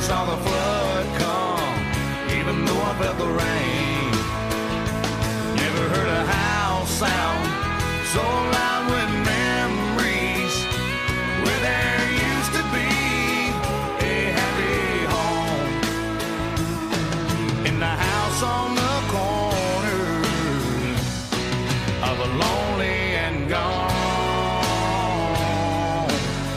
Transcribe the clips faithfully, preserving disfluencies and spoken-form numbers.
saw the flood come, even though I felt the rain. Never heard a house sound so loud with memories, where there used to be a happy home. In the house on the corner of a lonely and gone.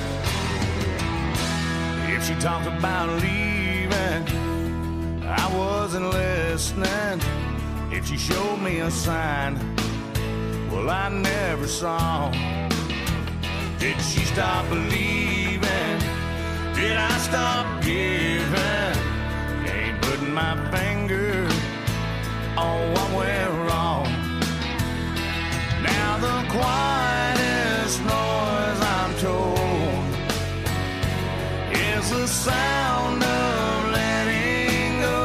If she talked about leaving, I wasn't listening. If she showed me a sign, well, I never saw. Did she stop believing? Did I stop giving? Ain't putting my finger on what went wrong. Now the quietest noise, I'm told, is the sound of letting go.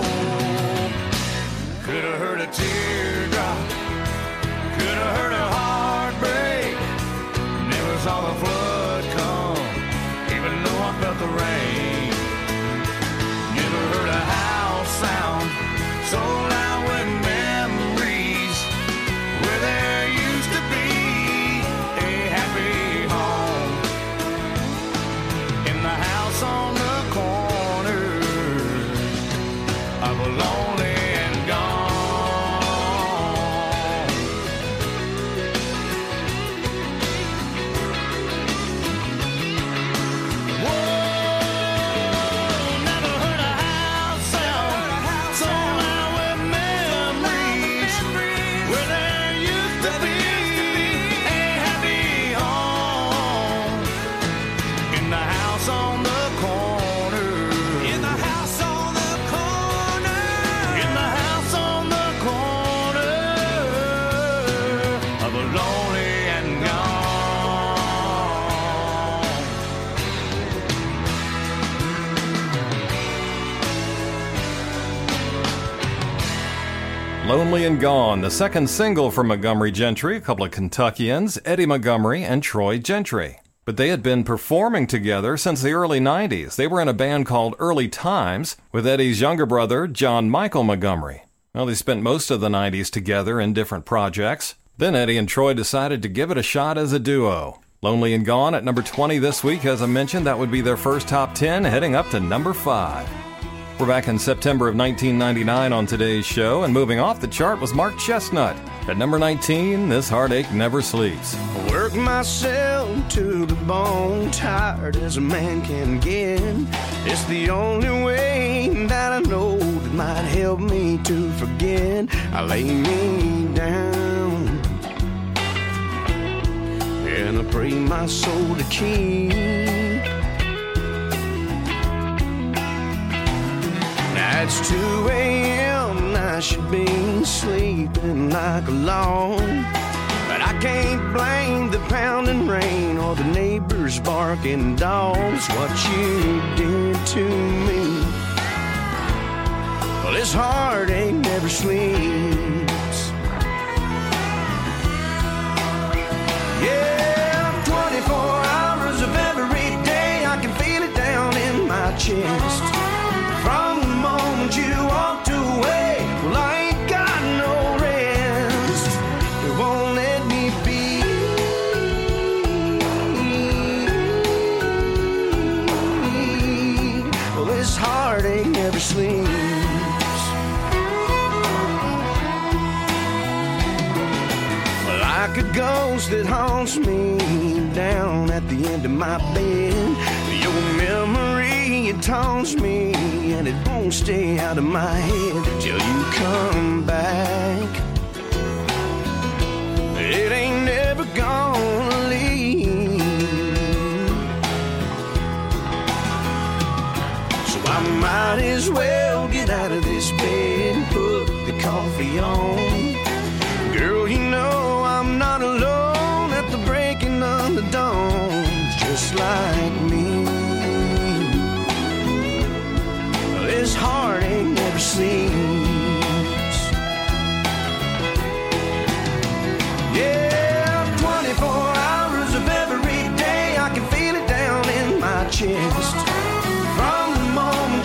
Could have heard a teardrop, could have heard a heartbreak. Never saw the flood come, even though I felt the rain. Never heard a house sound so loud with memories, where there used to be a happy home. In the house on the corner of a lonely and gone. Whoa, never heard a house sound so loud with memories, where there used to be a happy home. In the house on the corner, in the house on the corner, in the house on the corner of a lonely and gone. Lonely and Gone, the second single from Montgomery Gentry, a couple of Kentuckians, Eddie Montgomery and Troy Gentry. But they had been performing together since the early nineties. They were in a band called Early Times with Eddie's younger brother, John Michael Montgomery. Well, they spent most of the nineties together in different projects. Then Eddie and Troy decided to give it a shot as a duo. Lonely and Gone at number twenty this week. As I mentioned, that would be their first top ten, heading up to number five. We're back in September of nineteen ninety-nine on today's show, and moving off the chart was Mark Chestnut. At number nineteen, This Heartache Never Sleeps. I work myself to the bone, tired as a man can get. It's the only way that I know that might help me to forget. I lay me down and I pray my soul to keep. Now it's two a.m. and I should be sleeping like a log, but I can't blame the pounding rain or the neighbors barking dogs. What you did to me, well, this heartache never sleeps. Yeah, twenty-four hours of every day, I can feel it down in my chest. From the moment you walked away, well, I ain't got no rest. It won't let me be. Well, this heartache never sleeps. Well, like a ghost that haunts me down at the end of my bed. Your memory, it taunts me, and it won't stay out of my head till you come back. It ain't never gonna leave. So I might as well get out of this bed and put the coffee on. Girl, you know I'm not alone at the breaking of the dawn. Just like me, this heartache never sleeps. Yeah, twenty-four hours of every day, I can feel it down in my chest. From the moment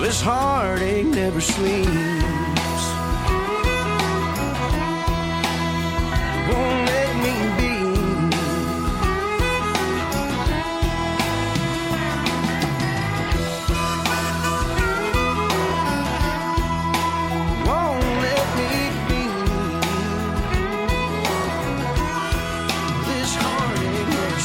this heartache never sleeps. Won't let me be. Won't let me be. This heartache never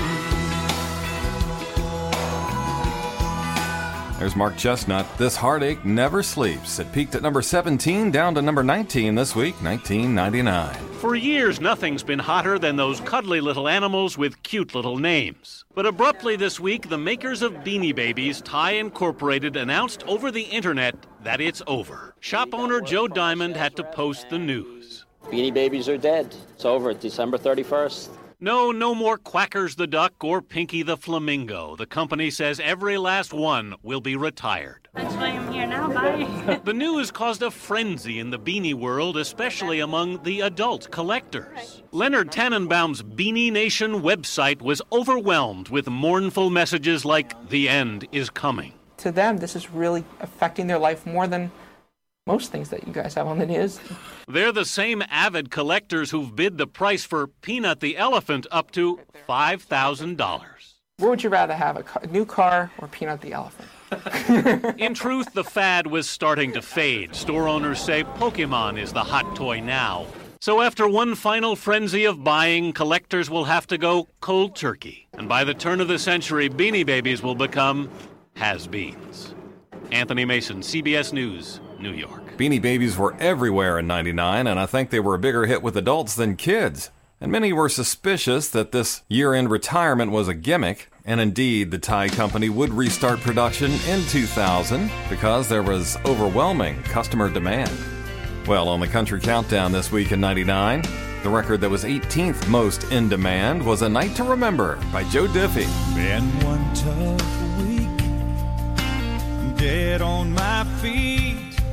sleeps. There's Mark Chestnut. This heartache never sleeps. It peaked at number seventeen, down to number nineteen this week, nineteen ninety-nine. For years, nothing's been hotter than those cuddly little animals with cute little names. But abruptly this week, the makers of Beanie Babies, Thai Incorporated, announced over the internet that it's over. Shop owner Joe Diamond had to post the news. Beanie Babies are dead. It's over, December thirty-first. No, no more Quackers the Duck or Pinky the Flamingo. The company says every last one will be retired. That's why I'm here now. Bye. The news caused a frenzy in the beanie world, especially among the adult collectors. Leonard Tannenbaum's Beanie Nation website was overwhelmed with mournful messages like, "The end is coming." To them, this is really affecting their life more than most things that you guys have on the news. They're the same avid collectors who've bid the price for Peanut the Elephant up to five thousand dollars. What would you rather have, a, car, a new car or Peanut the Elephant? In truth, the fad was starting to fade. Store owners say Pokemon is the hot toy now. So after one final frenzy of buying, collectors will have to go cold turkey. And by the turn of the century, Beanie Babies will become has-beens. Anthony Mason, C B S News, New York. Beanie Babies were everywhere in ninety-nine, and I think they were a bigger hit with adults than kids. And many were suspicious that this year-end retirement was a gimmick, and indeed, the Thai company would restart production in two thousand because there was overwhelming customer demand. Well, on the Country Countdown this week in ninety-nine, the record that was eighteenth most in demand was A Night to Remember by Joe Diffie. Been one tough week, I'm dead on my feet,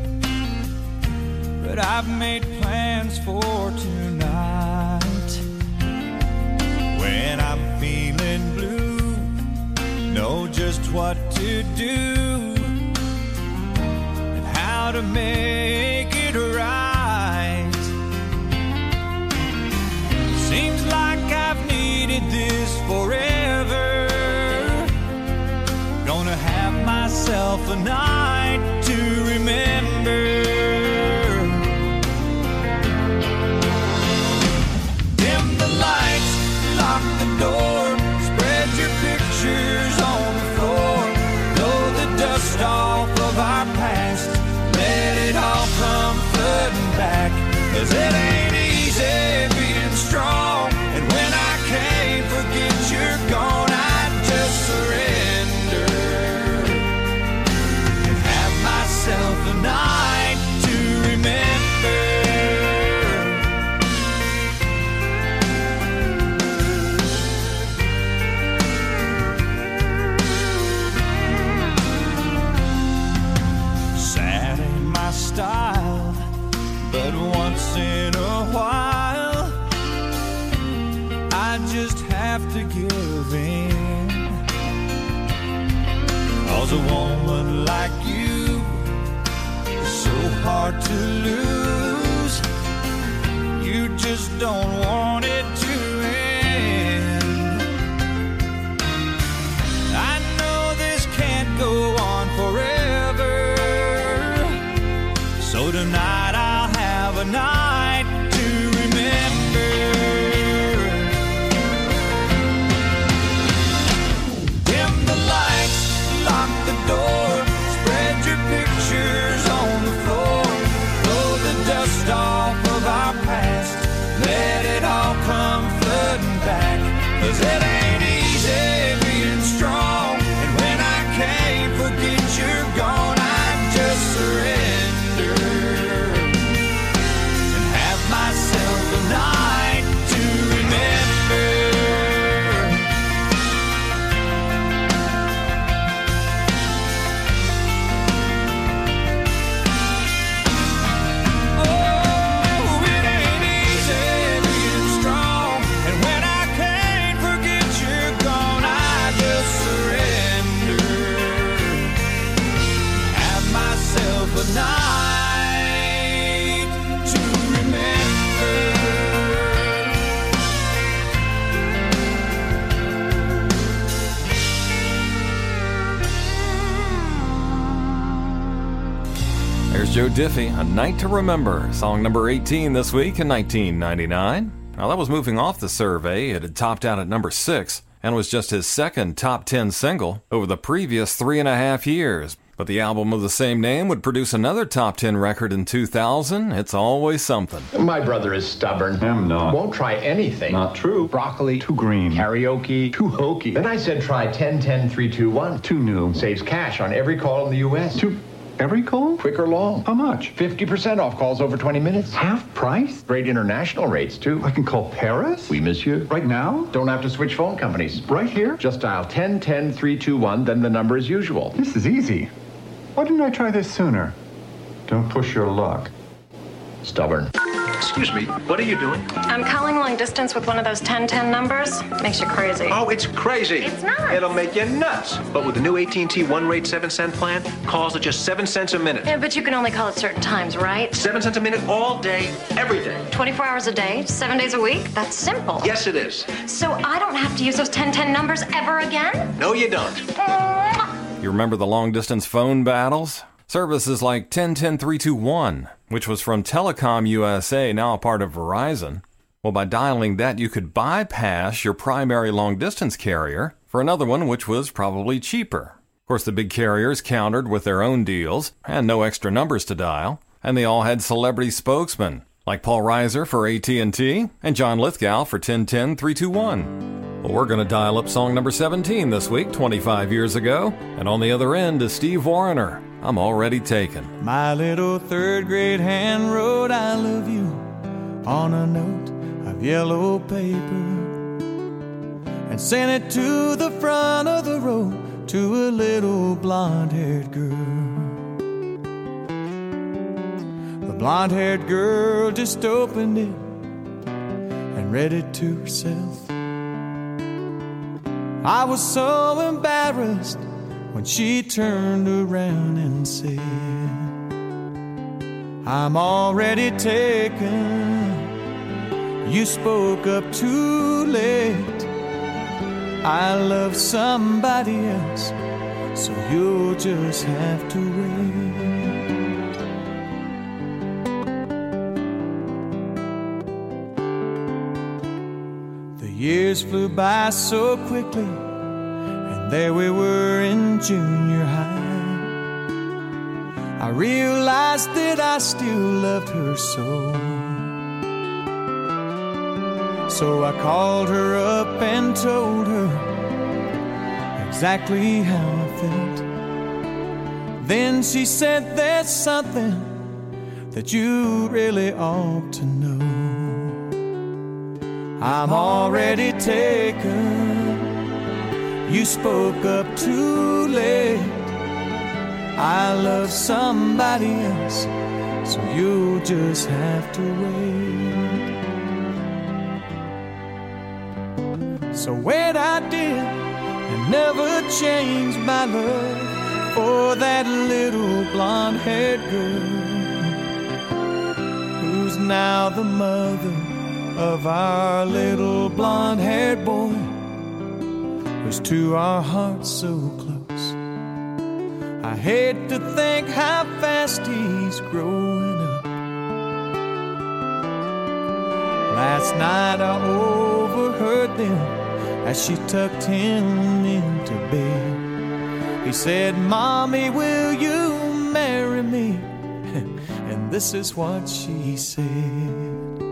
but I've made plans for tonight. When I'm feeling blue, know just what to do and how to make it right. Seems like I've needed this forever. Gonna have myself a night to remember. Dim the lights, lock the door, spread your pictures on the floor. Blow the dust off of our past, let it all come flooding back. 'Cause it ain't easy being strong, and when I can't forget you're gone, I just surrender and have myself a night to remember. Sad ain't my style, but once in a while I just have to give in. 'Cause a woman like you is so hard to lose. You just don't want it to end. I know this can't go on forever, so tonight I'll have a night to remember. Dim the lights, lock the door, spread your pictures on the floor. Blow the dust off of our past, let it all There's Joe Diffie, A Night to Remember, song number eighteen this week in nineteen ninety-nine. Now that was moving off the survey. It had topped out at number six and was just his second top ten single over the previous three and a half years. But the album of the same name would produce another top ten record in two thousand. It's always something. My brother is stubborn. I'm not. Won't try anything. Not true. Broccoli. Too green. Karaoke. Too hokey. Then I said try ten ten three two one. Too new. Saves cash on every call in the U S. Too... Every call? Quick or long. How much? fifty percent off calls over twenty minutes. Half price? Great international rates, too. I can call Paris? Oui, monsieur. Right now? Don't have to switch phone companies. Right here? Just dial ten ten three two one, then the number as usual. This is easy. Why didn't I try this sooner? Don't push your luck. Stubborn. Excuse me, what are you doing? I'm calling long distance with one of those ten ten numbers. Makes you crazy. Oh, it's crazy. It's not. It'll make you nuts. But with the new A T and T one rate seven cent plan, calls are just seven cents a minute. Yeah, but you can only call at certain times, right? Seven cents a minute all day, every day. twenty-four hours a day, seven days a week? That's simple. Yes, it is. So I don't have to use those ten ten numbers ever again? No, you don't. You remember the long-distance phone battles? Services like ten ten three two one, which was from Telecom U S A, now a part of Verizon. Well, by dialing that, you could bypass your primary long-distance carrier for another one which was probably cheaper. Of course, the big carriers countered with their own deals and no extra numbers to dial, and they all had celebrity spokesmen like Paul Reiser for A T and T and John Lithgow for ten ten three two one. Well, we're going to dial up song number seventeen this week, twenty-five years ago, and on the other end is Steve Wariner. I'm already taken. My little third grade hand wrote I love you on a note of yellow paper and sent it to the front of the row to a little blonde-haired girl. The blonde-haired girl just opened it and read it to herself. I was so embarrassed when she turned around and said, I'm already taken. You spoke up too late. I love somebody else, so you'll just have to wait. The years flew by so quickly, there we were in junior high. I realized that I still loved her so. So I called her up and told her exactly how I felt. Then she said, there's something that you really ought to know. I'm already taken. You spoke up too late. I love somebody else, so you'll just have to wait. So wait, I did, and never changed my love for that little blonde-haired girl who's now the mother of our little blonde-haired boy, who's to our hearts so close. I hate to think how fast he's growing up. Last night I overheard them as she tucked him into bed. He said, Mommy, will you marry me? And this is what she said.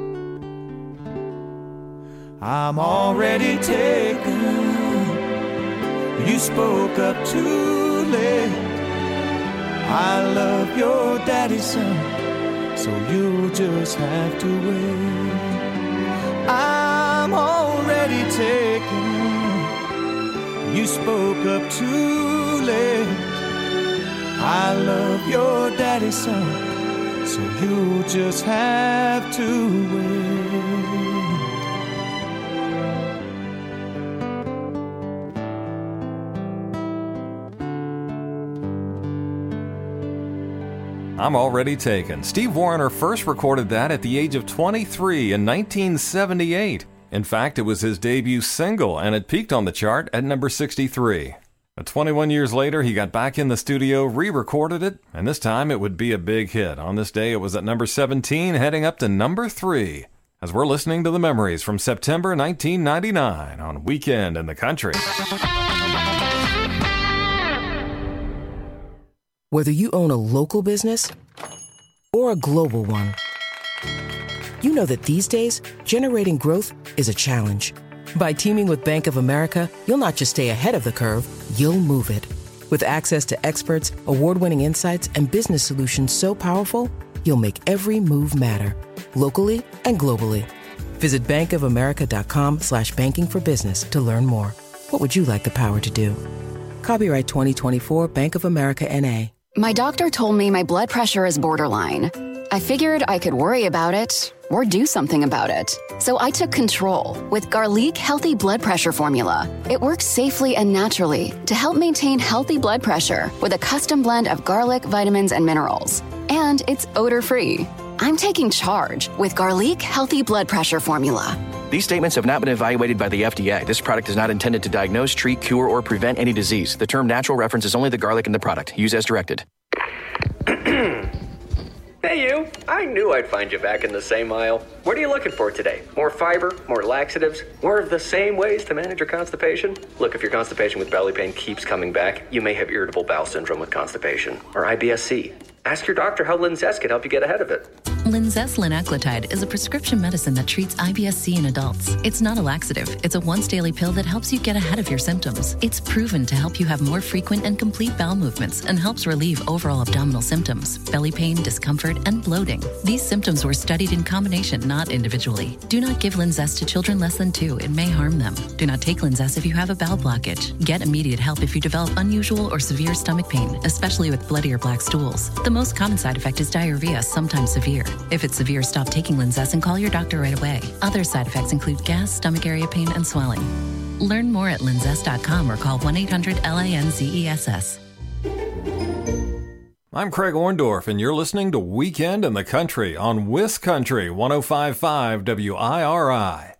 I'm already taken. You spoke up too late. I love your daddy's son, so you'll just have to wait. I'm already taken. You spoke up too late. I love your daddy's son, so you'll just have to wait. I'm Already Taken. Steve Wariner first recorded that at the age of twenty-three in nineteen seventy-eight. In fact, it was his debut single, and it peaked on the chart at number sixty-three. But twenty-one years later, he got back in the studio, re-recorded it, and this time it would be a big hit. On this day, it was at number seventeen, heading up to number three, as we're listening to the memories from September nineteen ninety-nine on Weekend in the Country. Whether you own a local business or a global one, you know that these days, generating growth is a challenge. By teaming with Bank of America, you'll not just stay ahead of the curve, you'll move it. With access to experts, award-winning insights, and business solutions so powerful, you'll make every move matter, locally and globally. Visit bankofamerica.com slash banking for business to learn more. What would you like the power to do? Copyright twenty twenty-four Bank of America N A. My doctor told me my blood pressure is borderline. I figured I could worry about it or do something about it. So I took control with Garlic Healthy Blood Pressure Formula. It works safely and naturally to help maintain healthy blood pressure with a custom blend of garlic, vitamins, and minerals. And it's odor-free. I'm taking charge with Garlic Healthy Blood Pressure Formula. These statements have not been evaluated by the F D A. This product is not intended to diagnose, treat, cure, or prevent any disease. The term natural references only the garlic in the product. Use as directed. Hey you, I knew I'd find you back in the same aisle. What are you looking for today? More fiber, more laxatives, more of the same ways to manage your constipation? Look, if your constipation with belly pain keeps coming back, you may have irritable bowel syndrome with constipation, or I B S C. Ask your doctor how Linzess can help you get ahead of it. Linzess linaclotide is a prescription medicine that treats I B S C in adults. It's not a laxative. It's a once-daily pill that helps you get ahead of your symptoms. It's proven to help you have more frequent and complete bowel movements and helps relieve overall abdominal symptoms, belly pain, discomfort, and bloating. These symptoms were studied in combination, not individually. Do not give Linzess to children less than two. It may harm them. Do not take Linzess if you have a bowel blockage. Get immediate help if you develop unusual or severe stomach pain, especially with bloody or black stools. The most common side effect is diarrhea, sometimes severe. If it's severe, stop taking Linzess and call your doctor right away. Other side effects include gas, stomach area pain, and swelling. Learn more at linzess dot com or call one eight hundred L I N Z E S S. I'm Craig Orndorff, and you're listening to Weekend in the Country on Wiss Country one oh five point five W I R I.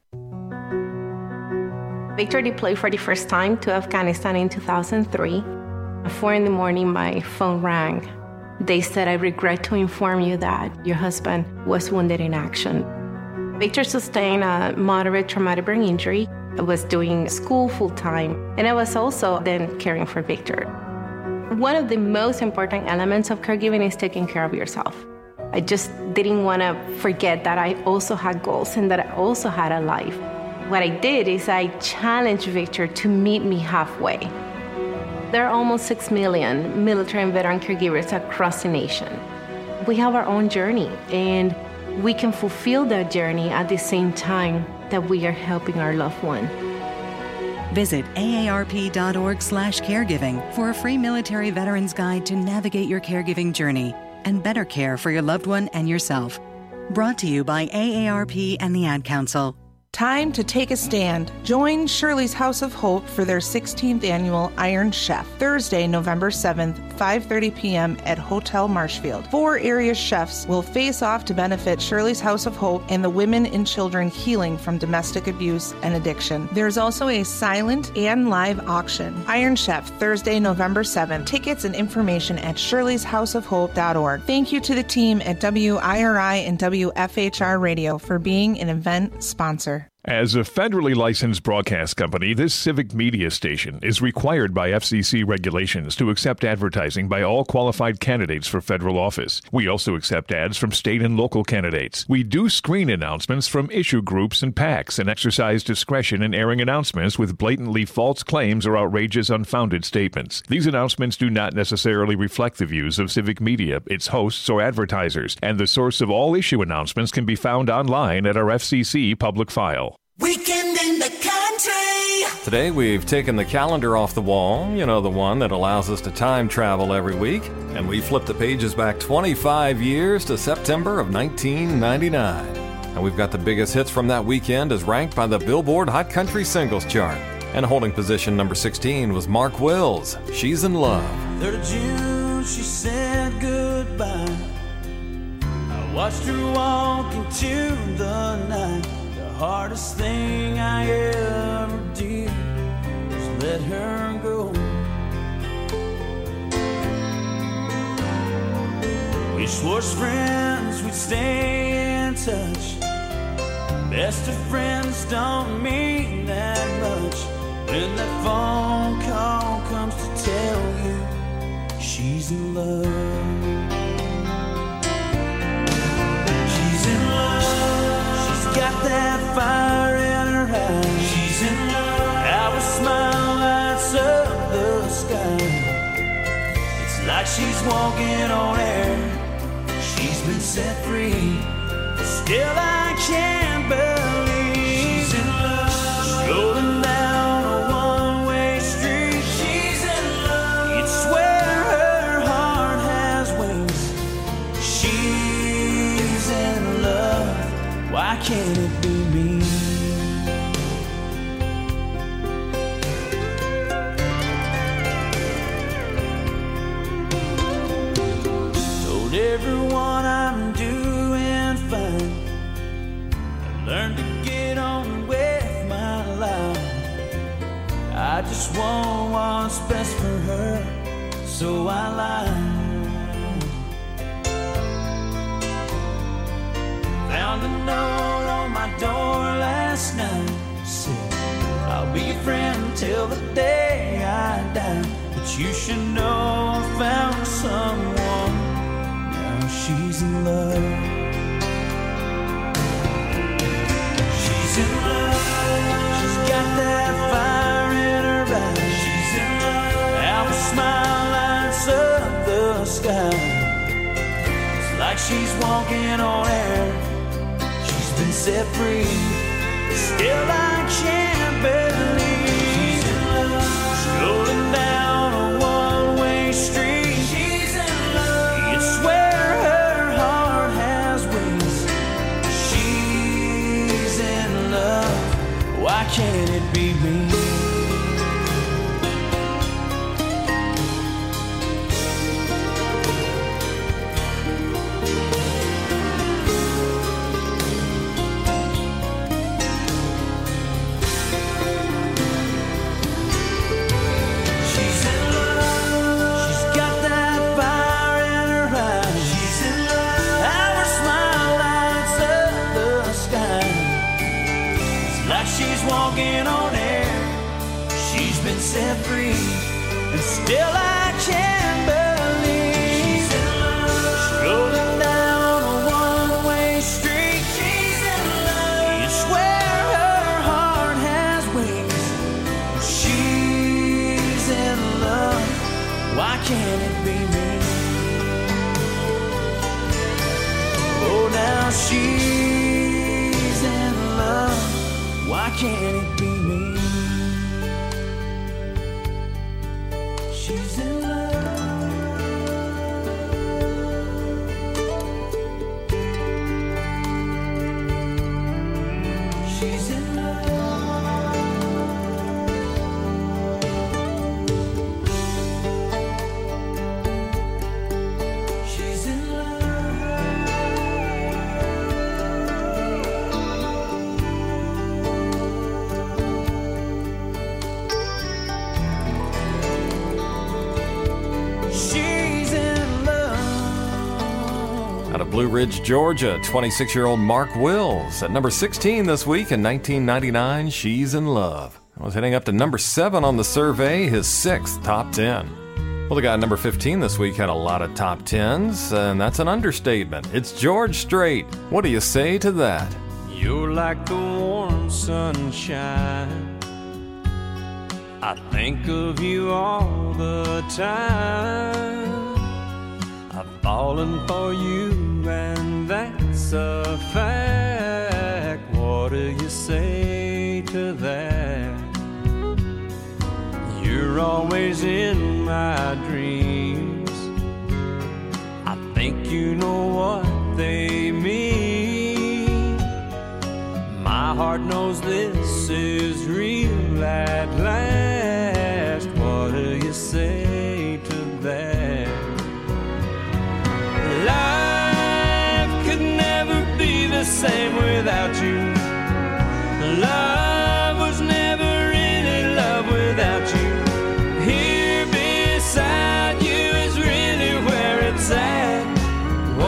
Victor deployed for the first time to Afghanistan in two thousand three. At four in the morning, my phone rang. They said, I regret to inform you that your husband was wounded in action. Victor sustained a moderate traumatic brain injury. I was doing school full-time, and I was also then caring for Victor. One of the most important elements of caregiving is taking care of yourself. I just didn't want to forget that I also had goals and that I also had a life. What I did is I challenged Victor to meet me halfway. There are almost six million military and veteran caregivers across the nation. We have our own journey, and we can fulfill that journey at the same time that we are helping our loved one. Visit A A R P dot org slash caregiving for a free military veterans guide to navigate your caregiving journey and better care for your loved one and yourself. Brought to you by A A R P and the Ad Council. Time to take a stand. Join Shirley's House of Hope for their sixteenth annual Iron Chef, Thursday, November seventh, five thirty p.m. at Hotel Marshfield. Four area chefs will face off to benefit Shirley's House of Hope and the women and children healing from domestic abuse and addiction. There's also a silent and live auction. Iron Chef, Thursday, November seventh. Tickets and information at shirleys house of hope dot org. Thank you to the team at W I R I and W F H R Radio for being an event sponsor. As a federally licensed broadcast company, this civic media station is required by F C C regulations to accept advertising by all qualified candidates for federal office. We also accept ads from state and local candidates. We do screen announcements from issue groups and PACs and exercise discretion in airing announcements with blatantly false claims or outrageous, unfounded statements. These announcements do not necessarily reflect the views of civic media, its hosts, or advertisers, and the source of all issue announcements can be found online at our F C C public file. Weekend in the Country. Today we've taken the calendar off the wall, you know, the one that allows us to time travel every week, and we flipped the pages back twenty-five years to September of nineteen ninety-nine. And we've got the biggest hits from that weekend as ranked by the Billboard Hot Country Singles Chart. And holding position number sixteen was Mark Wills, She's in Love. third of June, she said goodbye. I watched her walk into the night. The hardest thing I ever did was let her go. Wish was friends, we'd stay in touch. Best of friends don't mean that much when that phone call comes to tell you she's in love. She's in love. She's got that fire in her eyes. She's in love. Our smile lights up the sky. It's like she's walking on air. She's been set free. Still I can't believe she's in love. She's rolling down a one-way street. She's in love. You'd swear her heart has wings. She's in love. Why can't it be me? Told everyone I'm doing fine. Learn to get on with my life. I just want what's best for her, so I lied. Found a note on my door last night. Said, I'll be your friend till the day I die. But you should know I found someone. Now she's in love. She's in love. She's got that fire in her eyes. She's in love. Our smile lights up the sky. It's like she's walking on air. She's been set free. Still I can't believe she's in love. She's rolling down a one-way street. She's in love. You'd swear her heart has wings. She's in love. Why can't it be me? She's in love. She's got that fire in her eyes. She's in love. Our smile lights up the sky. It's like she's walking on air. She's been set free, and still I can't believe she's in love. She's rolling down a one-way street. She's in love. You swear her heart has wings. She's in love. Why can't it be me? Oh, now she's in love. Why can't it be me? She's in love. She's in love. She's in She's in love. Out of Blue Ridge, Georgia, twenty-six-year-old Mark Wills. At number sixteen this week in nineteen ninety-nine, She's in Love. I was heading up to number seven on the survey, his sixth top ten. Well, the guy at number fifteen this week had a lot of top tens, and that's an understatement. It's George Strait. What do you say to that? You're like the warm sunshine. I think of you all the time. I've fallen for you, and that's a fact. What do you say to that? You're always in my dreams. I think you know what they mean. My heart knows this is real at last. What do you say to that? Life could never be the same without you. Love was never really love without you. Here beside you is really where it's at.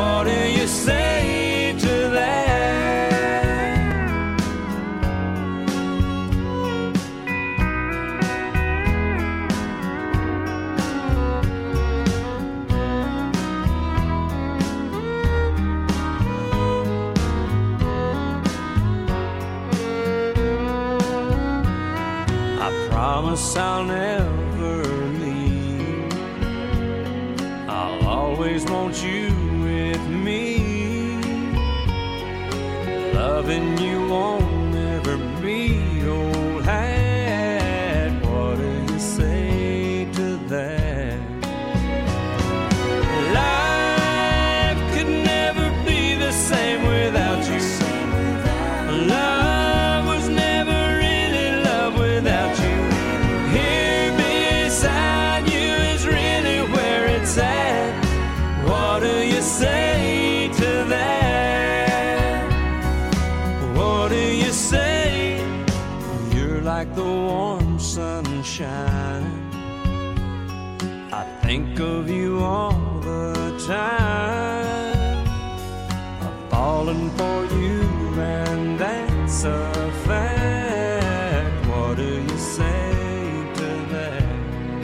promise I'll never leave. I'll always want you with me. Loving you won't ever be old hat. What do you say to that? Life could never be the same without you. Love was never really love without you. Here beside you is really where it's at. What do you say to that? What do you say? You're like the warm sunshine. I think of you all the time. I'm falling for you, and that's a fact. What do you say to that?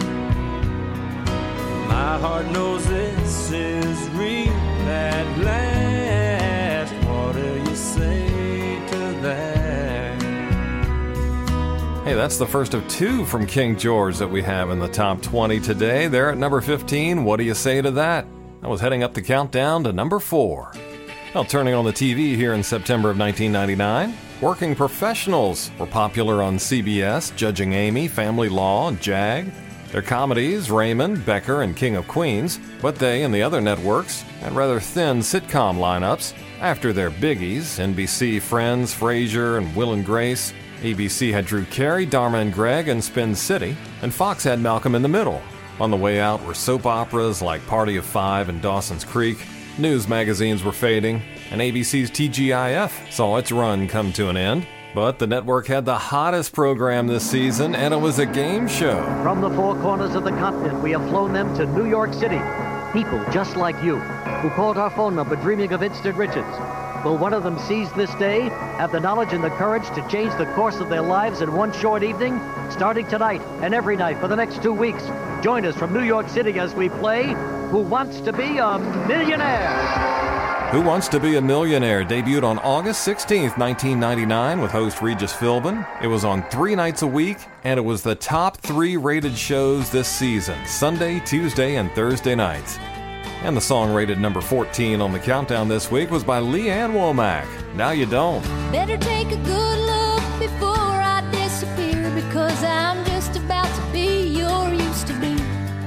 My heart knows this is real at last. What do you say to that? Hey, that's the first of two from King George that we have in the top twenty today. They're at number fifteen. What do you say to that? I was heading up the countdown to number four. Well, turning on the T V here in September of nineteen ninety-nine, Working Professionals were popular on C B S, Judging Amy, Family Law, and JAG. Their comedies, Raymond, Becker, and King of Queens, but they and the other networks had rather thin sitcom lineups. After their biggies, N B C, Friends, Frasier, and Will and Grace, A B C had Drew Carey, Dharma and Greg, and Spin City, and Fox had Malcolm in the Middle. On the way out were soap operas like Party of Five and Dawson's Creek. News magazines were fading, and A B C's T G I F saw its run come to an end. But the network had the hottest program this season, and it was a game show. From the four corners of the continent, we have flown them to New York City. People just like you, who called our phone number dreaming of instant riches. Will one of them seize this day, have the knowledge and the courage to change the course of their lives in one short evening? Starting tonight and every night for the next two weeks, join us from New York City as we play Who Wants to Be a Millionaire? Who Wants to Be a Millionaire debuted on August sixteenth, nineteen ninety-nine with host Regis Philbin. It was on three nights a week, and it was the top three rated shows this season, Sunday, Tuesday, and Thursday nights. And the song rated number fourteen on the countdown this week was by Leanne Womack, Now You Don't. Better take a good look before I disappear, because I'm just about to be your used to be.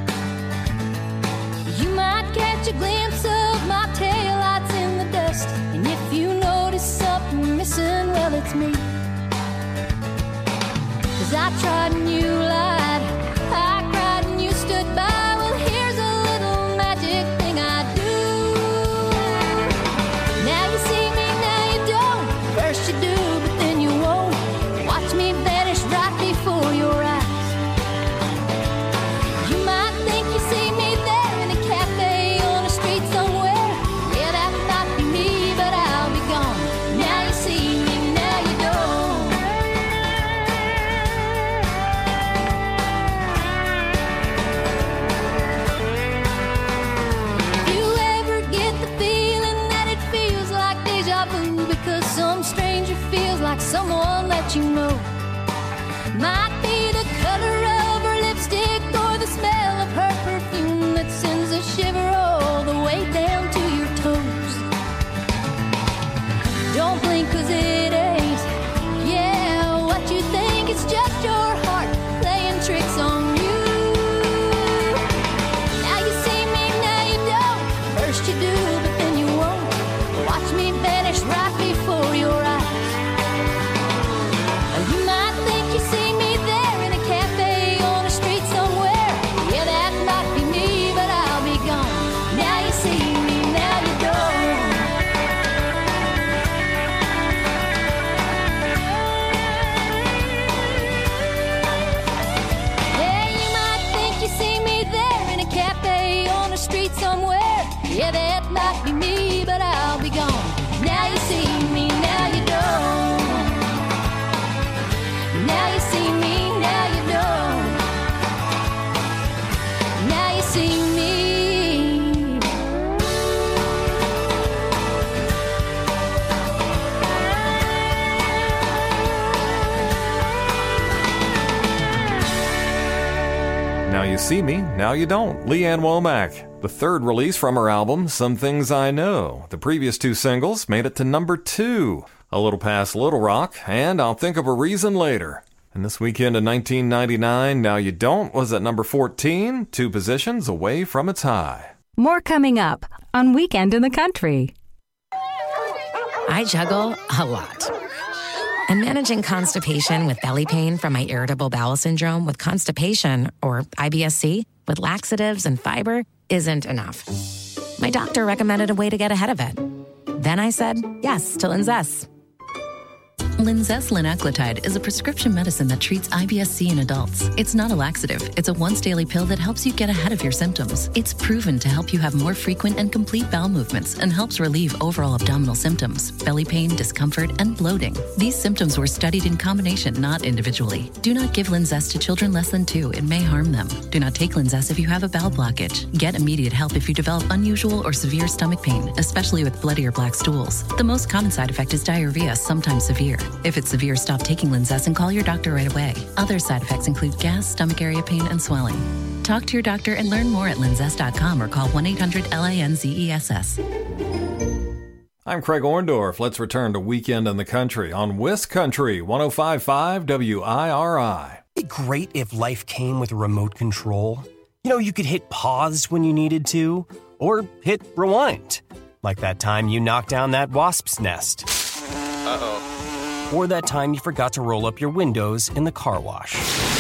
You might catch a glimpse of my taillights in the dust, and if you notice something missing, well, it's me. Cause I tried and you lied, I cried and you stood by. Well, here's a little magic thing I do. Now you see me, now you don't. First you do, but then you won't. Watch me vanish right before your eyes. You might think you see me there in a cafe on a street somewhere. Yeah, that might be me, but I'll be gone. Now you see me, now you don't. If you ever get the feeling that it feels like deja vu, because some stranger feels like someone that you know, might be the color of her lipstick or the smell of her perfume that sends a shiver all the way down to your toes. Don't blink, cause it ain't, yeah, what you think. It's just your heart playing tricks on you. Now you see me, now you don't. First you do, but then you won't. Watch me vanish right before your eyes. You might think you see me there in a cafe on a street somewhere. Yeah, that might be me, but I'll be gone. Now you see me, now you don't. Yeah, you might think you see me there in a cafe on a street somewhere. Yeah, that might be me, but I'll be gone. Now you see me, now you don't. Now you see me, now you don't. Now you see me. See Me, Now You Don't, Leanne Womack. The third release from her album, Some Things I Know. The previous two singles made it to number two. A Little Past Little Rock and I'll Think of a Reason Later. And this weekend in nineteen ninety-nine, Now You Don't was at number fourteen, two positions away from its high. More coming up on Weekend in the Country. I juggle a lot. And managing constipation with belly pain from my irritable bowel syndrome with constipation, or I B S C, with laxatives and fiber isn't enough. My doctor recommended a way to get ahead of it. Then I said yes to Linzess. Linzess linaclotide is a prescription medicine that treats I B S C in adults. It's not a laxative. It's a once-daily pill that helps you get ahead of your symptoms. It's proven to help you have more frequent and complete bowel movements and helps relieve overall abdominal symptoms, belly pain, discomfort, and bloating. These symptoms were studied in combination, not individually. Do not give Linzess to children less than two. It may harm them. Do not take Linzess if you have a bowel blockage. Get immediate help if you develop unusual or severe stomach pain, especially with bloody or black stools. The most common side effect is diarrhea, sometimes severe. If it's severe, stop taking Linzess and call your doctor right away. Other side effects include gas, stomach area pain, and swelling. Talk to your doctor and learn more at linzess dot com or call one eight hundred L A N Z E S S. I'm Craig Orndorff. Let's return to Weekend in the Country on Wisc Country one oh five point five W I R I. It'd be great if life came with a remote control. You know, you could hit pause when you needed to, or hit rewind. Like that time you knocked down that wasp's nest. Uh-oh. Or that time you forgot to roll up your windows in the car wash.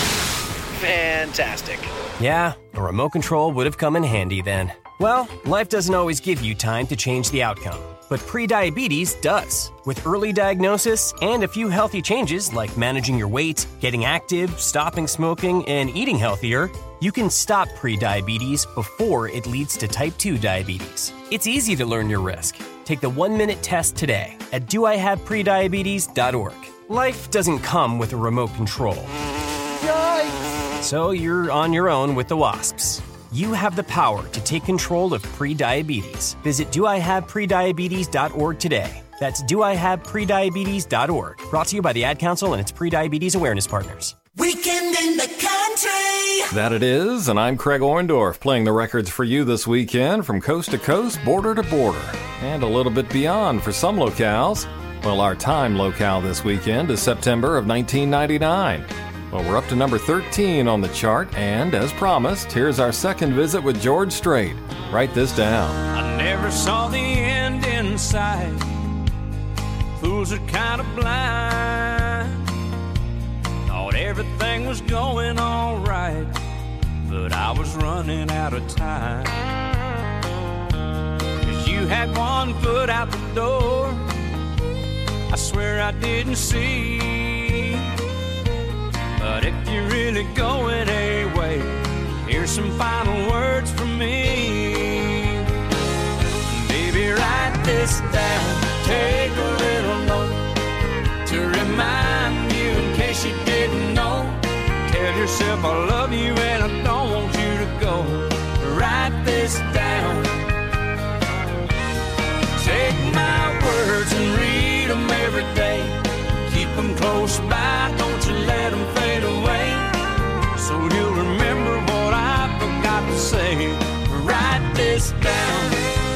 Fantastic. Yeah, a remote control would have come in handy then. Well, life doesn't always give you time to change the outcome, but prediabetes does. With early diagnosis and a few healthy changes like managing your weight, getting active, stopping smoking, and eating healthier, you can stop prediabetes before it leads to type two diabetes. It's easy to learn your risk. Take the one-minute test today at do I have prediabetes dot org. Life doesn't come with a remote control. Yikes! So you're on your own with the wasps. You have the power to take control of prediabetes. Visit do I have prediabetes dot org today. That's do I have prediabetes dot org. Brought to you by the Ad Council and its prediabetes awareness partners. Weekend in the Country. That it is, and I'm Craig Orndorff playing the records for you this weekend from coast to coast, border to border, and a little bit beyond for some locales. Well, our time locale this weekend is September of nineteen ninety-nine. Well, we're up to number thirteen on the chart, and as promised, here's our second visit with George Strait. Write this down. I never saw the end in sight. Fools are kind of blind. Thought everything was going all right, but I was running out of time. 'Cause you had one foot out the door, I swear I didn't see. But if you're really going away, here's some final words from me. Baby, write this down, take a little note to remind you in case you didn't know. Tell yourself I love you and I don't want you to go. Write this down. Take my words and read them every day. Keep them close by, don't you let them fade away. So you'll remember what I forgot to say. Write this down.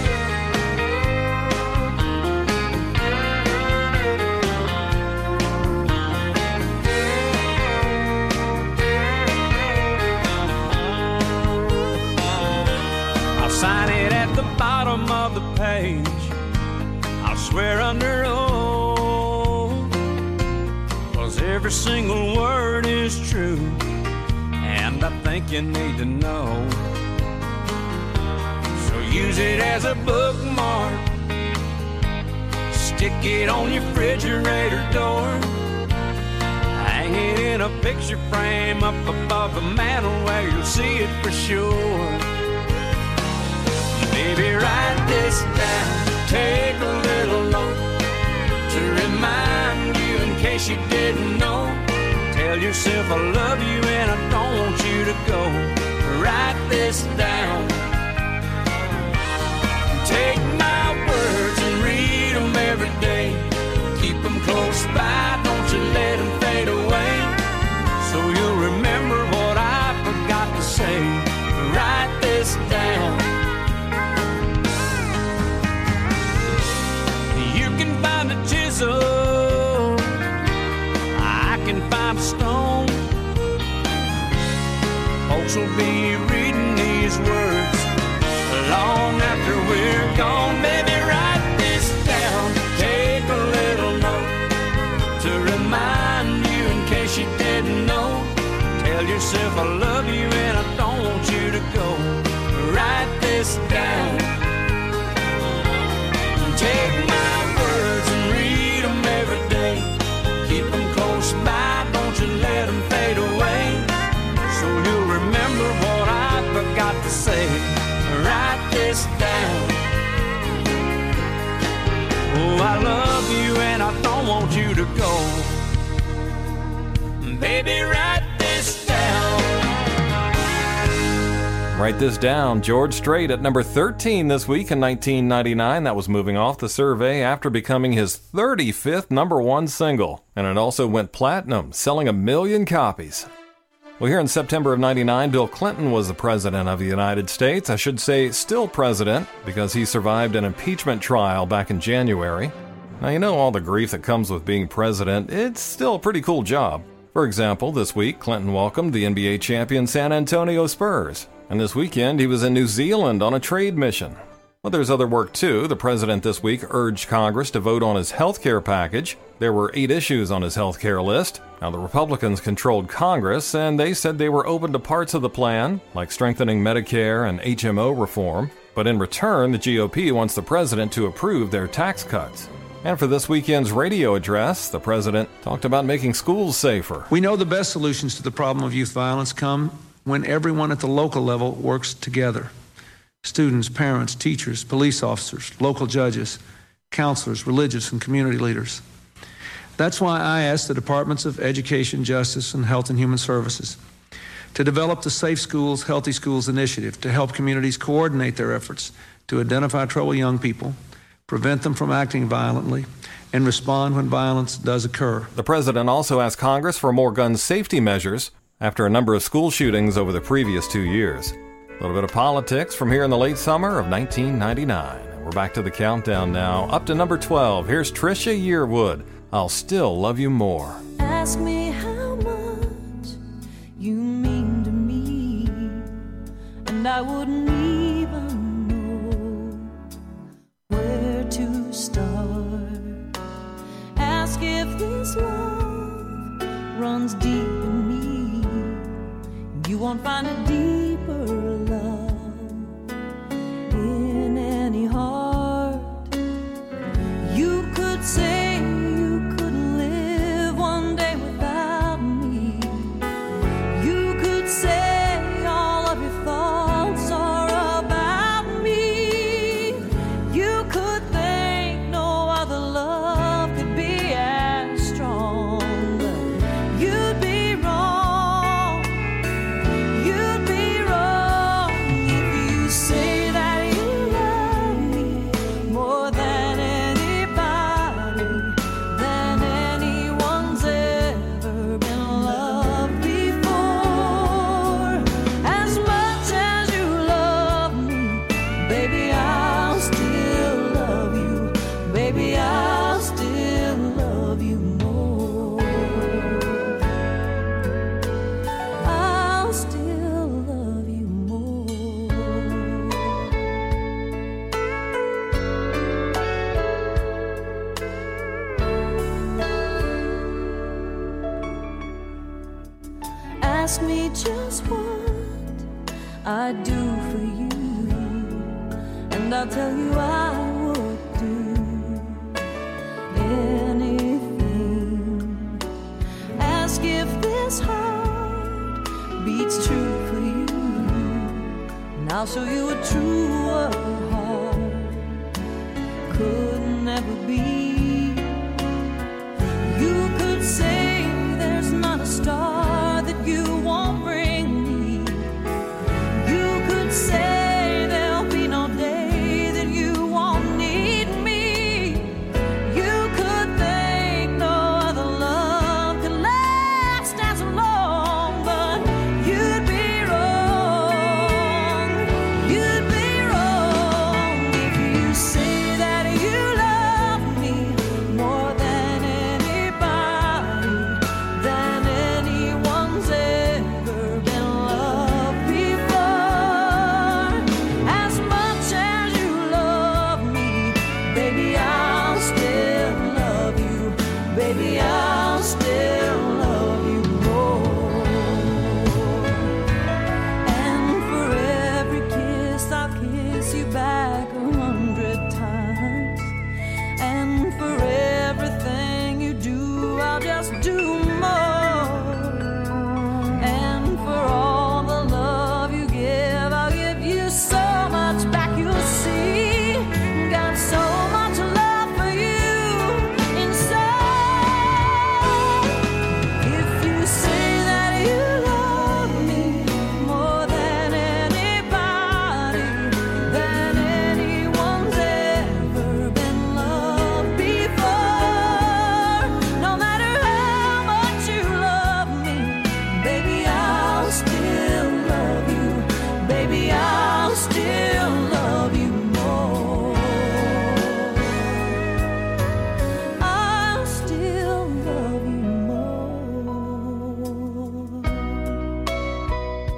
Sign it at the bottom of the page. I'll swear under oath, 'cause every single word is true, and I think you need to know. So use it as a bookmark, stick it on your refrigerator door, hang it in a picture frame up above the mantel where you'll see it for sure. Baby, write this down, take a little note to remind you in case you didn't know. Tell yourself I love you and I don't want you to go. Write this down. Take my words and read them every day. Keep them close by, don't you let them fade away. So you'll remember what I forgot to say. after we're gone. Baby, write this down, take a little note to remind you in case you didn't know. Tell yourself I love you and I don't want you to go. Write this down. Take my words and read them every day. Keep them close by, don't you let them fade away. So you'll remember what I forgot to say. Write this down. Oh, I love you and I don't want you to go. Baby, write this down. Write this down. George Strait at number thirteen this week in nineteen ninety-nine. That was moving off the survey after becoming his thirty-fifth number one single. And it also went platinum, selling a million copies. Well, here in September of ninety-nine, Bill Clinton was the president of the United States. I should say still president, because he survived an impeachment trial back in January. Now, you know all the grief that comes with being president. It's still a pretty cool job. For example, this week, Clinton welcomed the N B A champion San Antonio Spurs. And this weekend, he was in New Zealand on a trade mission. Well, there's other work too. The president this week urged Congress to vote on his health care package. There were eight issues on his health care list. Now, the Republicans controlled Congress, and they said they were open to parts of the plan, like strengthening Medicare and H M O reform. But in return, the G O P wants the president to approve their tax cuts. And for this weekend's radio address, the president talked about making schools safer. We know the best solutions to the problem of youth violence come when everyone at the local level works together. Students, parents, teachers, police officers, local judges, counselors, religious and community leaders. That's why I asked the Departments of Education, Justice, and Health and Human Services to develop the Safe Schools, Healthy Schools initiative to help communities coordinate their efforts to identify troubled young people, prevent them from acting violently, and respond when violence does occur. The president also asked Congress for more gun safety measures after a number of school shootings over the previous two years. A little bit of politics from here in the late summer of nineteen ninety-nine. We're back to the countdown now. Up to number twelve. Here's Trisha Yearwood. I'll Still Love You More. Ask me how much you mean to me, and I wouldn't even know where to start. Ask if this love runs deep in me. You won't find a deeper love in any heart. You could say you couldn't live one day without me. You could say all of your thoughts are about me. You could think no other love could be as strong. But you'd be wrong. You'd be wrong if you say that you love me more than anybody, than anyone's ever been loved before. As much as you love me, baby, I'll still love you. Baby, I'll still love you more. I'll still love you more. Ask me just what I do for you, and I'll tell you I would do anything. Ask if this heart beats true for you, and I'll show you a truer heart could never be. You could say there's not a star that you won't bring me. You could say there'll be no day that you won't need me. You could think no other love could last as long, but you'd be wrong. You'd be wrong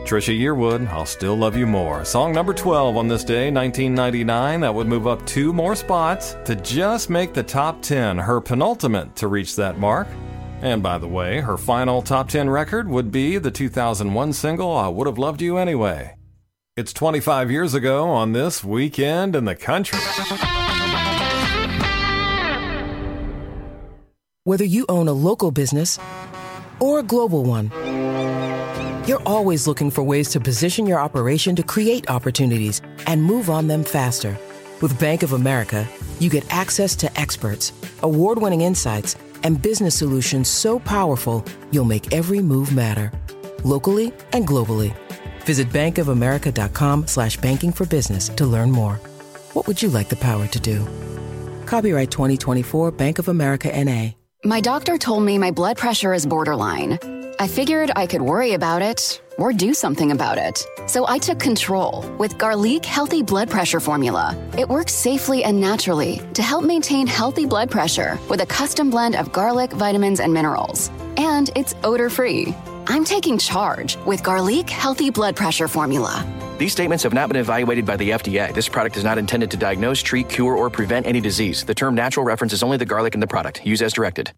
Trisha Yearwood, I'll Still Love You More. Song number twelve on this day, nineteen ninety-nine. That would move up two more spots to just make the top ten, her penultimate to reach that mark. And by the way, her final top ten record would be the two thousand one single, I Would Have Loved You Anyway. It's twenty-five years ago on this Weekend in the Country. Whether you own a local business or a global one, you're always looking for ways to position your operation to create opportunities and move on them faster. With Bank of America, you get access to experts, award-winning insights, and business solutions so powerful you'll make every move matter, locally and globally. Visit bankofamerica.com slash banking for business to learn more. What would you like the power to do? Copyright twenty twenty-four Bank of America N A. My doctor told me my blood pressure is borderline. I figured I could worry about it or do something about it. So I took control with Garlic Healthy Blood Pressure Formula. It works safely and naturally to help maintain healthy blood pressure with a custom blend of garlic, vitamins, and minerals. And it's odor-free. I'm taking charge with Garlic Healthy Blood Pressure Formula. These statements have not been evaluated by the F D A. This product is not intended to diagnose, treat, cure, or prevent any disease. The term natural references only the garlic in the product. Use as directed.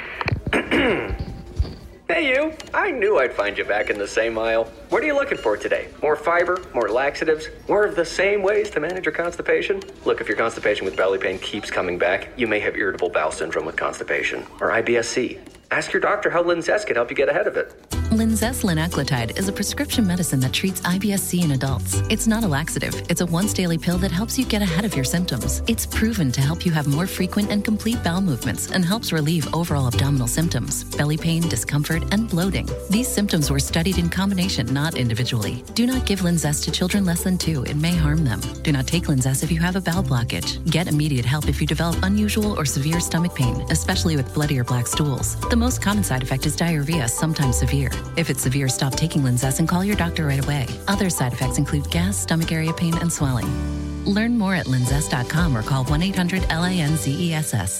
Hey you, I knew I'd find you back in the same aisle. What are you looking for today? More fiber, more laxatives, more of the same ways to manage your constipation? Look, if your constipation with belly pain keeps coming back, you may have irritable bowel syndrome with constipation, or I B S C. Ask your doctor how Linzess can help you get ahead of it. Linzess linaclotide is a prescription medicine that treats I B S C in adults. It's not a laxative. It's a once-daily pill that helps you get ahead of your symptoms. It's proven to help you have more frequent and complete bowel movements and helps relieve overall abdominal symptoms, belly pain, discomfort, and bloating. These symptoms were studied in combination, not individually. Do not give Linzess to children less than two. It may harm them. Do not take Linzess if you have a bowel blockage. Get immediate help if you develop unusual or severe stomach pain, especially with bloody or black stools. The most common side effect is diarrhea, sometimes severe. If it's severe, stop taking Linzess and call your doctor right away. Other side effects include gas, stomach area pain, and swelling. Learn more at linzess dot com or call one eight hundred L A N Z E S S.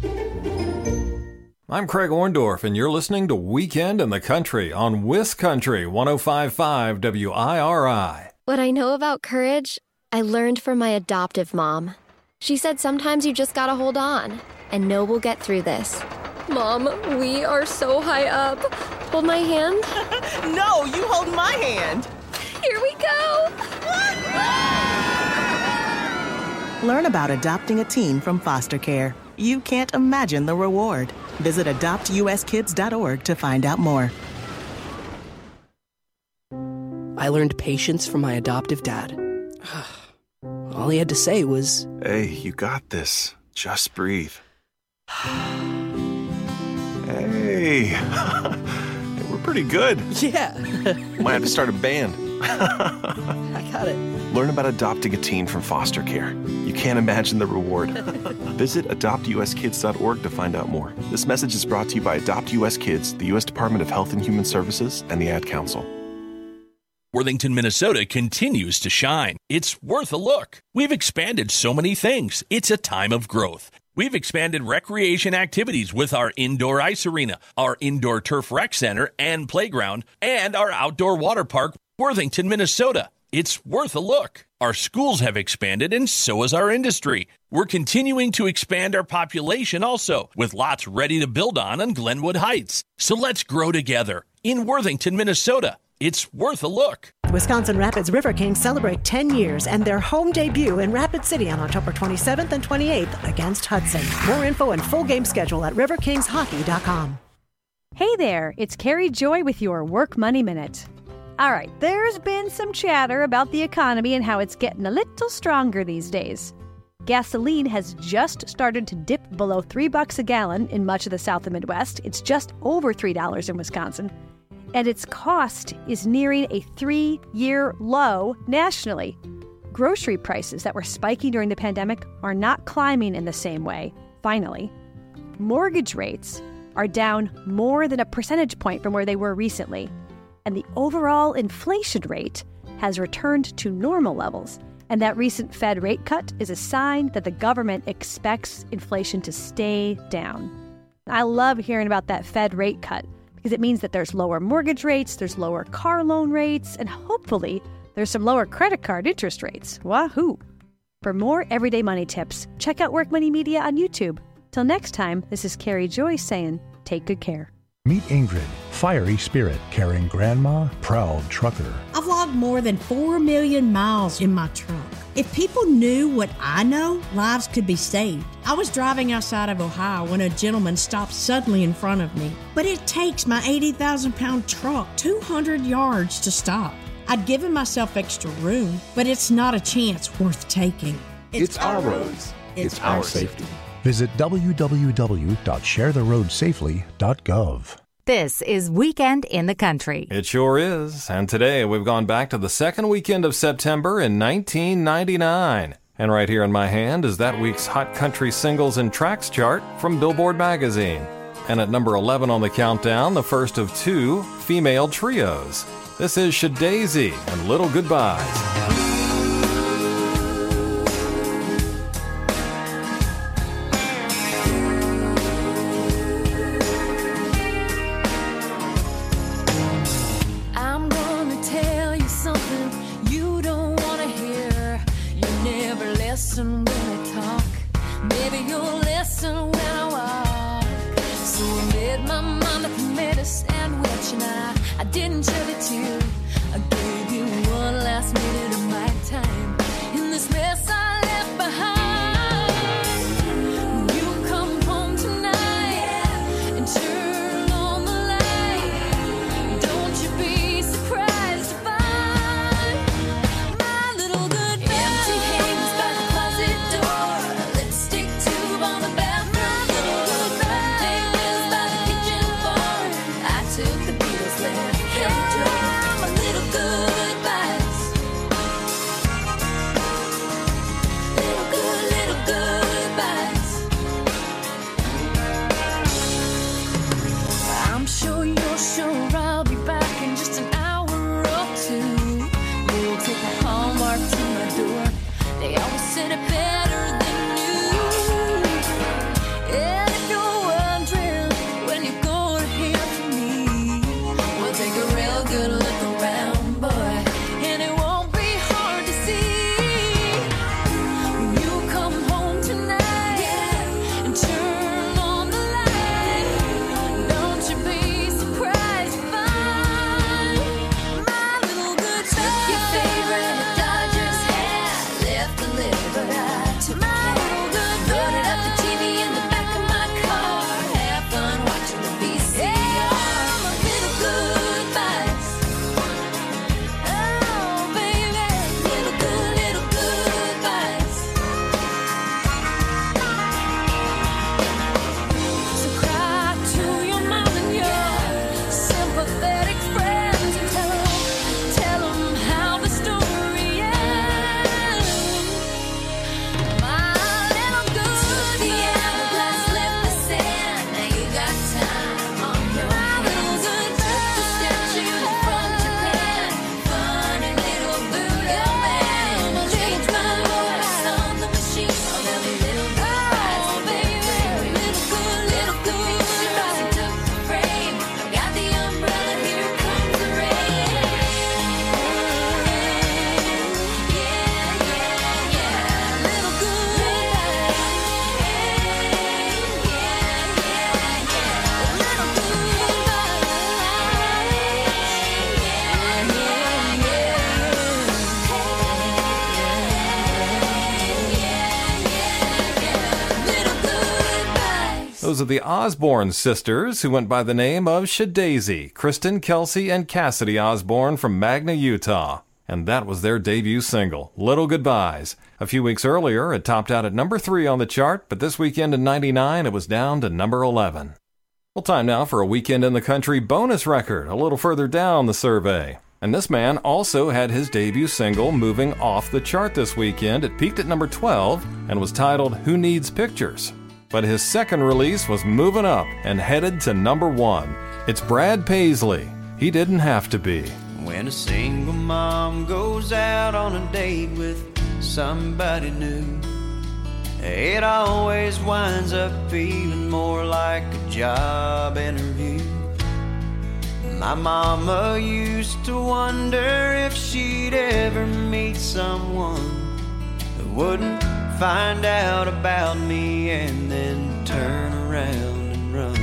I'm Craig Orndorff, and you're listening to Weekend in the Country on Wiss Country one oh five point five W I R I. What I know about courage, I learned from my adoptive mom. She said sometimes you just gotta hold on and know we'll get through this. Mom, we are so high up. Hold my hand. No, you hold my hand. Here we go. Learn about adopting a teen from foster care. You can't imagine the reward. Visit adopt u s kids dot org to find out more. I learned patience from my adoptive dad. All he had to say was, "Hey, you got this. Just breathe." Hey, we're pretty good. Yeah. Might have to start a band. I got it. Learn about adopting a teen from foster care. You can't imagine the reward. Visit adopt u s kids dot org to find out more. This message is brought to you by Adopt U S Kids, the U S Department of Health and Human Services, and the Ad Council. Worthington, Minnesota continues to shine. It's worth a look. We've expanded so many things. It's a time of growth. We've expanded recreation activities with our indoor ice arena, our indoor turf rec center and playground, and our outdoor water park, Worthington, Minnesota. It's worth a look. Our schools have expanded, and so has our industry. We're continuing to expand our population also, with lots ready to build on on Glenwood Heights. So let's grow together in Worthington, Minnesota. It's worth a look. Wisconsin Rapids River Kings celebrate ten years and their home debut in Rapid City on October twenty-seventh and twenty-eighth against Hudson. More info and full game schedule at river kings hockey dot com. Hey there, it's Carrie Joy with your Work Money Minute. All right, there's been some chatter about the economy and how it's getting a little stronger these days. Gasoline has just started to dip below three bucks a gallon in much of the South and Midwest. It's just over three dollars in Wisconsin. And its cost is nearing a three-year low nationally. Grocery prices that were spiking during the pandemic are not climbing in the same way, finally. Mortgage rates are down more than a percentage point from where they were recently. And the overall inflation rate has returned to normal levels. And that recent Fed rate cut is a sign that the government expects inflation to stay down. I love hearing about that Fed rate cut, because it means that there's lower mortgage rates, there's lower car loan rates, and hopefully there's some lower credit card interest rates. Wahoo! For more everyday money tips, check out Work Money Media on YouTube. Till next time, this is Carrie Joy saying, take good care. Meet Ingrid, fiery spirit, caring grandma, proud trucker. I've logged more than four million miles in my truck. If people knew what I know, lives could be saved. I was driving outside of Ohio when a gentleman stopped suddenly in front of me. But it takes my eighty thousand pound truck two hundred yards to stop. I'd given myself extra room, but it's not a chance worth taking. It's, it's our roads. It's, it's our safety. Visit w w w dot share the road safely dot gov. This is Weekend in the Country. It sure is. And today we've gone back to the second weekend of September in nineteen ninety-nine. And right here in my hand is that week's Hot Country Singles and Tracks chart from Billboard magazine. And at number eleven on the countdown, the first of two female trios. This is Shadazy and Little Goodbyes. Those are the Osborne sisters, who went by the name of Shadazy, Kristen, Kelsey, and Cassidy Osborne from Magna, Utah. And that was their debut single, Little Goodbyes. A few weeks earlier, it topped out at number three on the chart, but this weekend in ninety-nine, it was down to number eleven. Well, time now for a Weekend in the Country bonus record, a little further down the survey. And this man also had his debut single moving off the chart this weekend. It peaked at number twelve and was titled Who Needs Pictures? But his second release was moving up and headed to number one. It's Brad Paisley. He didn't have to be. When a single mom goes out on a date with somebody new, it always winds up feeling more like a job interview. My mama used to wonder if she'd ever meet someone who wouldn't find out about me and then turn around and run.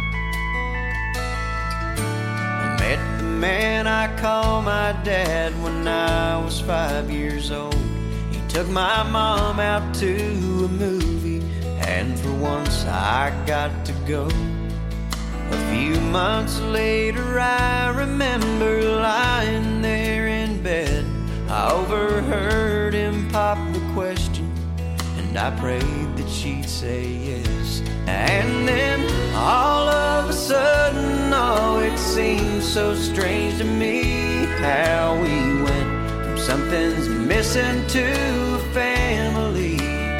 I met the man I call my dad when I was five years old. He took my mom out to a movie, and for once I got to go. A few months later I remember lying there in bed. I overheard him pop the question, and I prayed that she'd say yes. And then all of a sudden, oh, it seemed so strange to me how we went from something's missing to a family.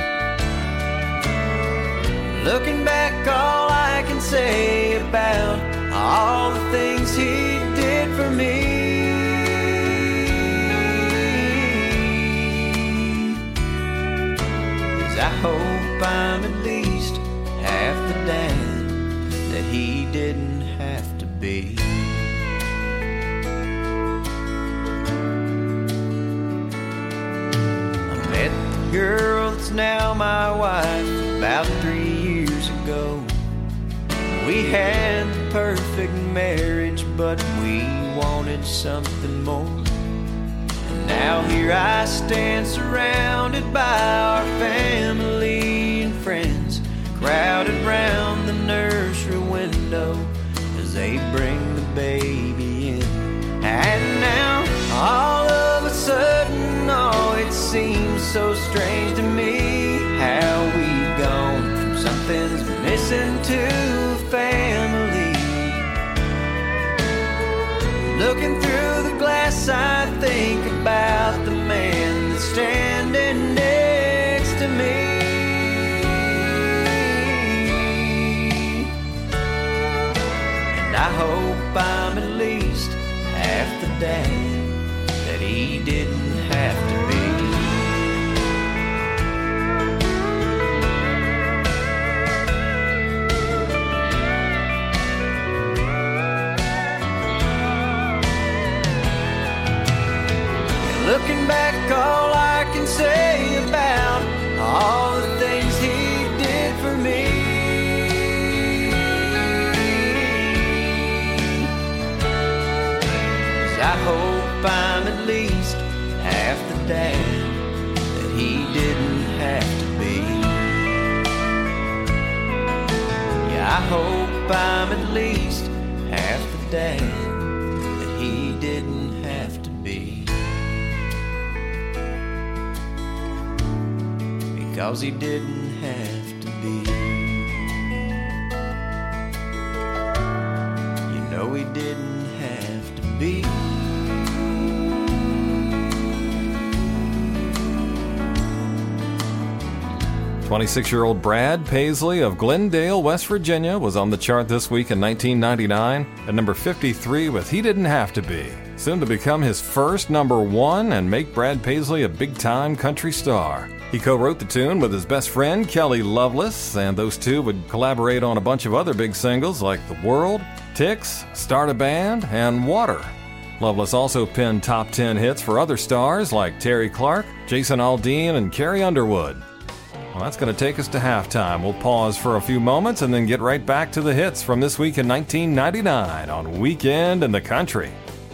Looking back, all I can say about all the things he did for me is I hope I'm at least half the dad that he didn't have to be. I met the girl that's now my wife about three years ago. We had the perfect marriage, but we wanted something more. And now here I stand surrounded by our family and friends, crowded round the nursery window as they bring the baby in. And now all of a sudden, oh, it seems so strange to me how we've gone from something's missing to a family. Looking through the glass, I think about the man that's standing next to me. And I hope I'm at least half the dad that he didn't have to be. Looking back, all I can say about all the things he did for me is I hope I'm at least half the dad that he didn't have to be. Yeah, I hope I'm at least half the dad that he didn't have to be. Because he didn't have to be. You know he didn't have to be. twenty-six-year-old Brad Paisley of Glendale, West Virginia, was on the chart this week in nineteen ninety-nine at number fifty-three with He Didn't Have to Be, soon to become his first number one and make Brad Paisley a big-time country star. He co-wrote the tune with his best friend, Kelly Loveless, and those two would collaborate on a bunch of other big singles like The World, Tix, Start a Band, and Water. Loveless also penned top ten hits for other stars like Terry Clark, Jason Aldean, and Carrie Underwood. Well, that's going to take us to halftime. We'll pause for a few moments and then get right back to the hits from this week in nineteen ninety-nine on Weekend in the Country.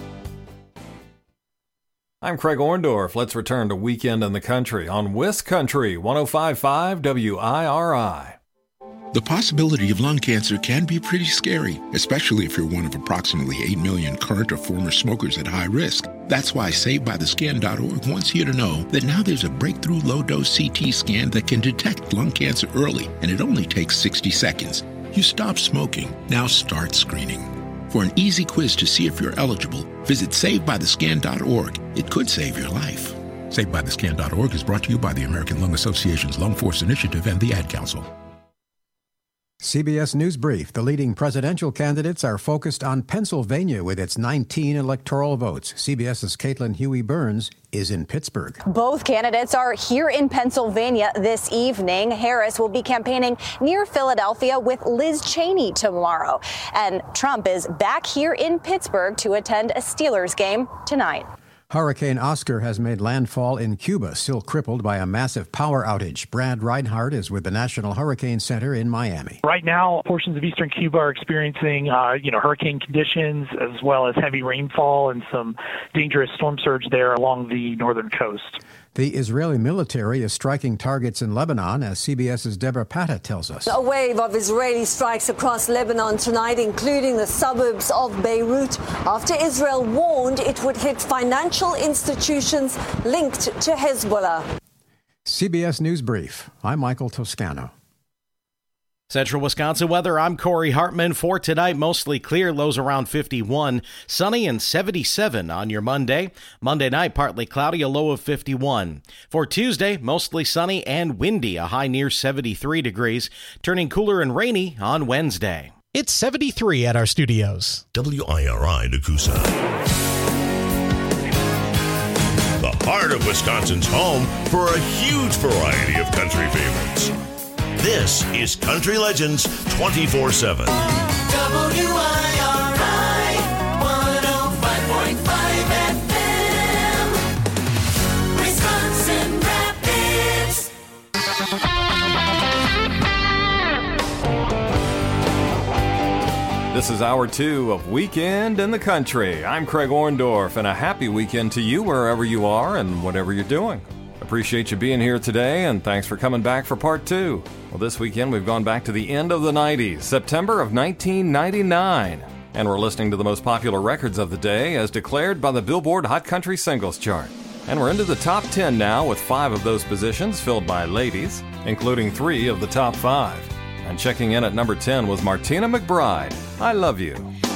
I'm Craig Orndorff. Let's return to Weekend in the Country on Wisc Country one oh five point five W I R I. The possibility of lung cancer can be pretty scary, especially if you're one of approximately eight million current or former smokers at high risk. That's why Saved By The Scan dot org wants you to know that now there's a breakthrough low-dose C T scan that can detect lung cancer early, and it only takes sixty seconds. You stop smoking, now start screening. For an easy quiz to see if you're eligible, visit Saved By The Scan dot org. It could save your life. Saved By The Scan dot org is brought to you by the American Lung Association's Lung Force Initiative and the Ad Council. C B S News Brief. The leading presidential candidates are focused on Pennsylvania with its nineteen electoral votes. CBS's Caitlin Huey-Burns is in Pittsburgh. Both candidates are here in Pennsylvania this evening. Harris will be campaigning near Philadelphia with Liz Cheney tomorrow. And Trump is back here in Pittsburgh to attend a Steelers game tonight. Hurricane Oscar has made landfall in Cuba, still crippled by a massive power outage. Brad Reinhardt is with the National Hurricane Center in Miami. Right now, portions of eastern Cuba are experiencing, uh, you know, hurricane conditions as well as heavy rainfall and some dangerous storm surge there along the northern coast. The Israeli military is striking targets in Lebanon, as CBS's Deborah Patta tells us. A wave of Israeli strikes across Lebanon tonight, including the suburbs of Beirut, after Israel warned it would hit financial institutions linked to Hezbollah. C B S News Brief. I'm Michael Toscano. Central Wisconsin weather, I'm Corey Hartman. For tonight, mostly clear, lows around fifty-one. Sunny and seventy-seven on your Monday. Monday night, partly cloudy, a low of fifty-one. For Tuesday, mostly sunny and windy, a high near seventy-three degrees. Turning cooler and rainy on Wednesday. It's seventy-three at our studios. W I R I Nakusa. The heart of Wisconsin's home for a huge variety of country favorites. This is Country Legends twenty-four seven. W I R I one oh five point five F M, Wisconsin Rapids. This is hour two of Weekend in the Country. I'm Craig Orndorff, and a happy weekend to you wherever you are and whatever you're doing. Appreciate you being here today, and thanks for coming back for part two. Well, this weekend we've gone back to the end of the nineties, September of nineteen ninety-nine, and we're listening to the most popular records of the day as declared by the Billboard Hot Country Singles Chart. And we're into the top ten now, with five of those positions filled by ladies, including three of the top five. And checking in at number ten was Martina McBride, I Love You.